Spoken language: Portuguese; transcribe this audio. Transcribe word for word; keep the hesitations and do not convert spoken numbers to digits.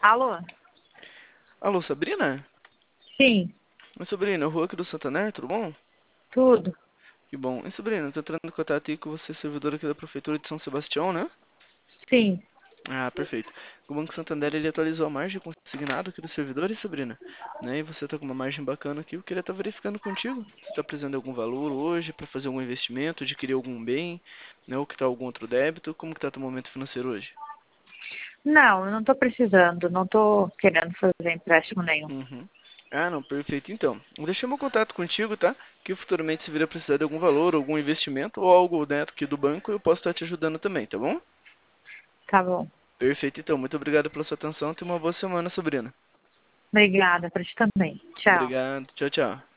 Alô? Alô, Sabrina? Sim, Oi, Sabrina, Rua aqui do Santander, tudo bom? tudo. Que bom. E, Sabrina, eu tô entrando em contato aí com você, servidor aqui da Prefeitura de São Sebastião, né? Sim. Ah, perfeito. O Banco Santander, ele atualizou a margem consignada aqui dos servidores, Sabrina, né? E você tá com uma margem bacana aqui, eu queria estar verificando contigo. Você tá precisando de algum valor hoje para fazer algum investimento, adquirir algum bem, né? Ou que tá algum outro débito? Como que tá teu momento financeiro hoje? Não, eu não estou precisando, não estou querendo fazer empréstimo nenhum. Uhum. Ah, não, perfeito. Então, eu deixei meu contato contigo, tá? Que futuramente se vir a precisar de algum valor, algum investimento ou algo dentro aqui do banco, eu posso estar te ajudando também, tá bom? Tá bom. Perfeito, então. Muito obrigado pela sua atenção. Tenha uma boa semana, Sabrina. Obrigada, para ti também. Tchau. Obrigado. Tchau, tchau.